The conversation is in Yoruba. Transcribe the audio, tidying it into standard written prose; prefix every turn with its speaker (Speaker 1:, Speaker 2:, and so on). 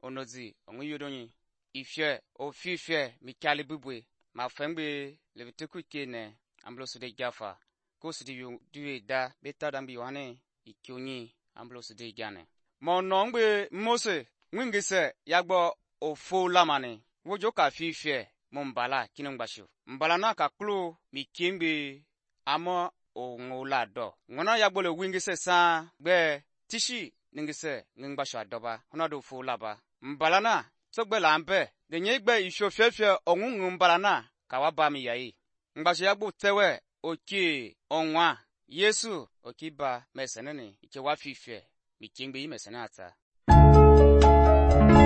Speaker 1: onozi ongu yodonyi ifye ofifye mikali bubwe ma fengbe levitiku kene amblosu de jafa kosu di duwe da beta dambi yohane ikyonyi amblosu de jane mo nongbe mose ngwingise yagbo ofo lamane wojo ka fifye mo mbala kinongbashu mbala na ka klu mikingbe amo ongola do ngona yagbo le wingise sa gbe tishi ningise ngingbashu adoba honado fo laba mbala na sogbe lambe de nyegbe ifyofyefye ongungu mbala na kawaba mi yayi ngbashu yagbo tewe oki onwa Yesu okiba mesenene ike wa fifye mikingbe yi mesenata